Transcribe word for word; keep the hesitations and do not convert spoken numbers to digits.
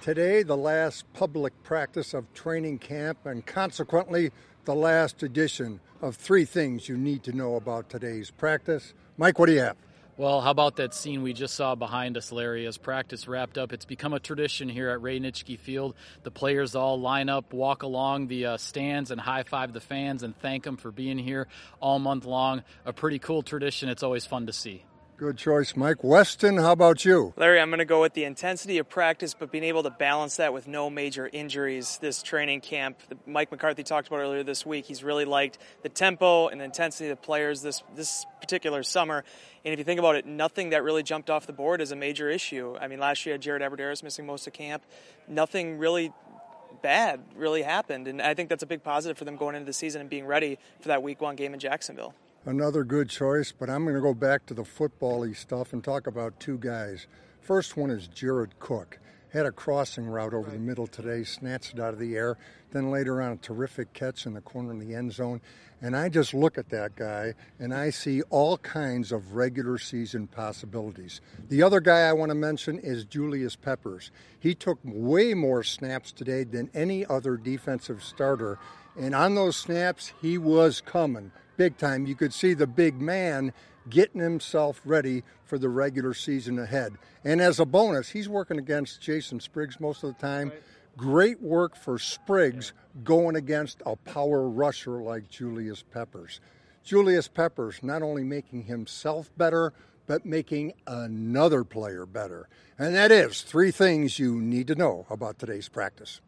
Today, the last public practice of training camp and consequently the last edition of three things you need to know about today's practice. Mike, what do you have? Well, how about that scene we just saw behind us, Larry, as practice wrapped up? It's become a tradition here at Ray Nitschke Field. The players all line up, walk along the uh, stands and high-five the fans and thank them for being here all month long. A pretty cool tradition. It's always fun to see. Good choice, Mike. Weston, how about you? Larry, I'm going to go with the intensity of practice, but being able to balance that with no major injuries this training camp. Mike McCarthy talked about earlier this week. He's really liked the tempo and the intensity of the players this, this particular summer. And if you think about it, nothing that really jumped off the board is a major issue. I mean, last year had Jared Aberderis missing most of camp. Nothing really bad really happened. And I think that's a big positive for them going into the season and being ready for that week one game in Jacksonville. Another good choice, but I'm going to go back to the football-y stuff and talk about two guys. First one is Jared Cook. Had a crossing route over the middle today, snatched it out of the air, then later on a terrific catch in the corner of the end zone. And I just look at that guy, and I see all kinds of regular season possibilities. The other guy I want to mention is Julius Peppers. He took way more snaps today than any other defensive starter, and on those snaps, he was coming big time. You could see the big man getting himself ready for the regular season ahead. And as a bonus, he's working against Jason Spriggs most of the time. Right. Great work for Spriggs going against a power rusher like Julius Peppers. Julius Peppers not only making himself better, but making another player better. And that is three things you need to know about today's practice.